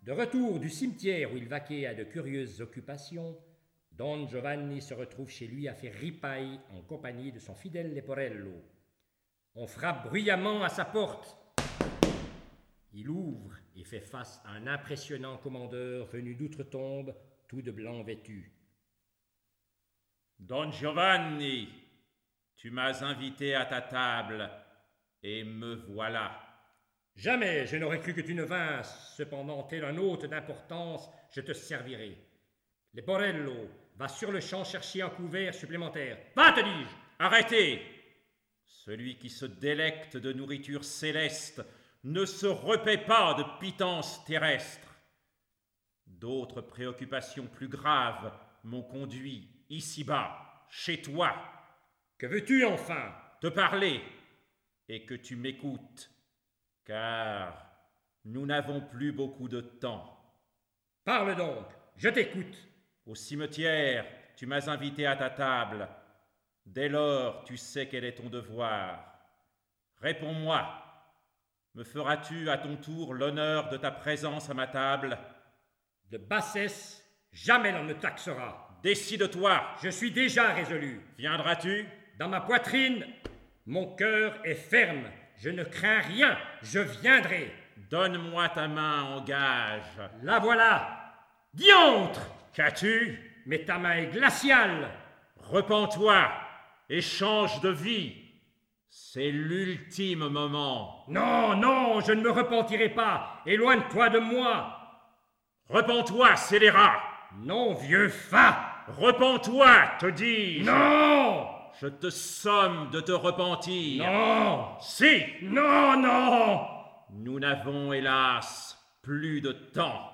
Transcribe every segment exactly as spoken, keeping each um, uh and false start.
De retour du cimetière où il vaquait à de curieuses occupations, Don Giovanni se retrouve chez lui à faire ripaille en compagnie de son fidèle Leporello. On frappe bruyamment à sa porte. Il ouvre et fait face à un impressionnant commandeur venu d'outre-tombe, tout de blanc vêtu. Don Giovanni, tu m'as invité à ta table, et me voilà. Jamais je n'aurais cru que tu ne vinsses, cependant, tel un hôte d'importance, je te servirai. Leporello, va sur le champ chercher un couvert supplémentaire. Va, te dis-je! Arrêtez! Celui qui se délecte de nourriture céleste ne se repaît pas de pitance terrestre. D'autres préoccupations plus graves m'ont conduit ici-bas, chez toi. Que veux-tu enfin? Te parler, et que tu m'écoutes, car nous n'avons plus beaucoup de temps. Parle donc, je t'écoute. Au cimetière, tu m'as invité à ta table. Dès lors, tu sais quel est ton devoir. Réponds-moi. Me feras-tu à ton tour l'honneur de ta présence à ma table? De bassesse, jamais l'on ne taxera. Décide-toi. Je suis déjà résolu. Viendras-tu? Dans ma poitrine, mon cœur est ferme. Je ne crains rien. Je viendrai. Donne-moi ta main en gage. La voilà. Diantre! Qu'as-tu? Mais ta main est glaciale. Repens-toi et change de vie. C'est l'ultime moment. Non, non, je ne me repentirai pas. Éloigne-toi de moi. Repens-toi, scélérat. Non, vieux fat. Repens-toi, te dis-je. Non. Je te somme de te repentir. Non. Si. Non, non. Nous n'avons, hélas, plus de temps.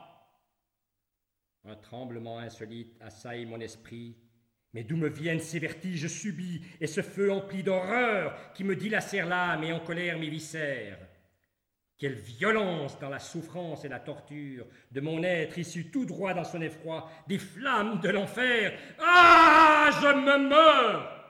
Un tremblement insolite assaille mon esprit. Mais d'où me viennent ces vertiges subis et ce feu empli d'horreur qui me dilacèrent l'âme et en colère mes viscères? Quelle violence dans la souffrance et la torture de mon être issu tout droit dans son effroi des flammes de l'enfer! Ah, je me meurs!